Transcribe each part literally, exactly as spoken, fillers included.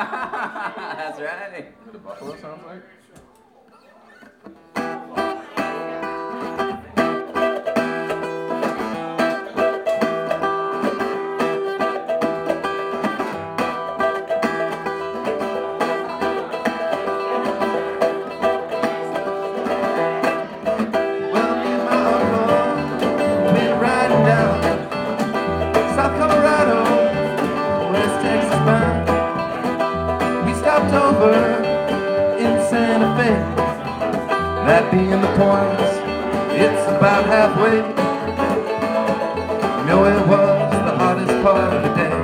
That's right. What the buffalo sounds like? Well, me and my uncle went riding down South Colorado, West Texas bound. We stopped over in Santa Fe, that being the point, it's about halfway. You know it was the hottest part of the day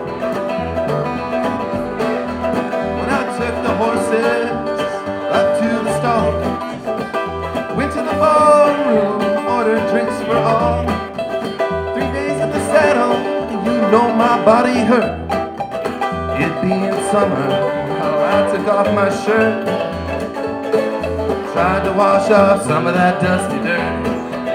when I took the horses up to the stall, went to the ballroom, ordered drinks for all. Three days in the saddle, you know my body hurt. It being summer, how I took off my shirt, tried to wash off some of that dusty dirt.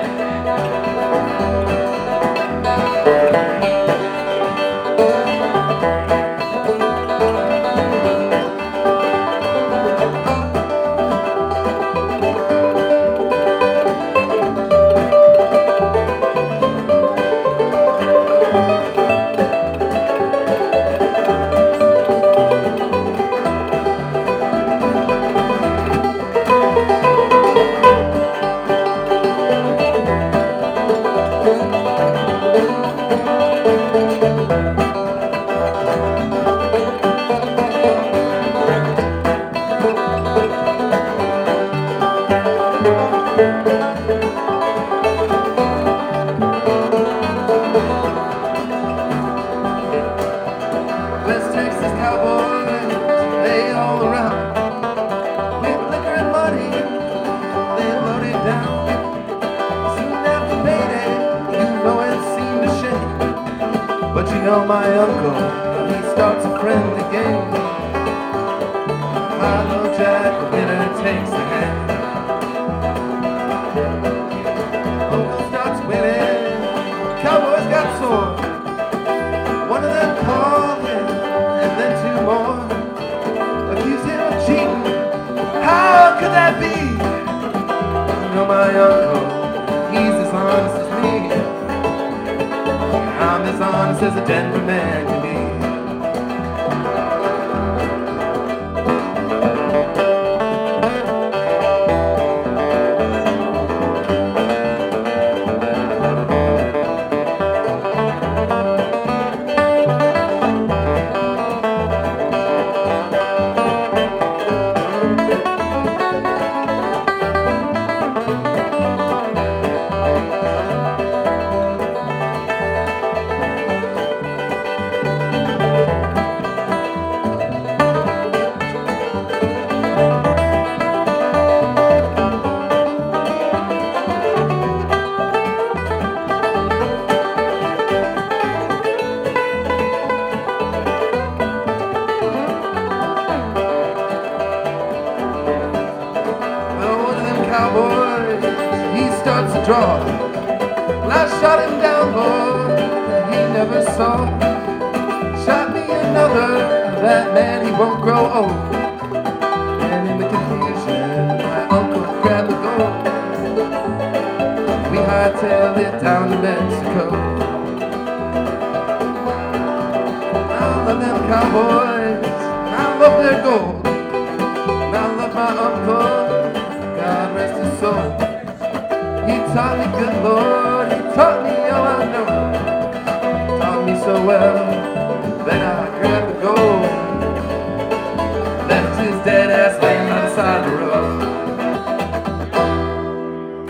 West Texas cowboys, they all around, with liquor and money, they loaded down. Soon after payday, you know it seemed a shame, but you know my uncle, he starts a friendly game. Milo Jack, the winner takes the hand. Uncle starts winning, cowboys got sore. One of them called him, and then two more accused him of cheating. How could that be? You know my uncle, he's as honest as me. I'm as honest as a Denver man can be. Cowboys, he starts to draw. Well, I shot him down, Lord, he never saw. Shot me another, that man, he won't grow old. And in the confusion, my uncle grabbed the gold. We hightailed it down to Mexico. I love them cowboys, I love their gold. I love my uncle, God rest his soul. He taught me, good Lord, he taught me all I know. Taught me so well.